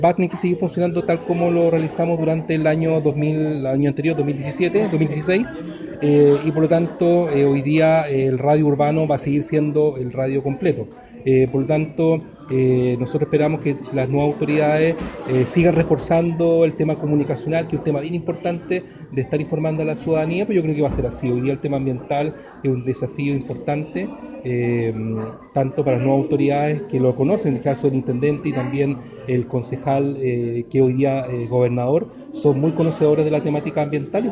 Va a tener que seguir funcionando tal como lo realizamos durante el año 2000, el año anterior, 2017, 2016, y por lo tanto hoy día el radio urbano va a seguir siendo el radio completo. Por lo tanto, nosotros esperamos que las nuevas autoridades sigan reforzando el tema comunicacional, que es un tema bien importante de estar informando a la ciudadanía, pero yo creo que va a ser así. Hoy día el tema ambiental es un desafío importante, eh, tanto para las nuevas autoridades que lo conocen, en el caso del intendente y también el concejal que hoy día gobernador, son muy conocedores de la temática ambiental.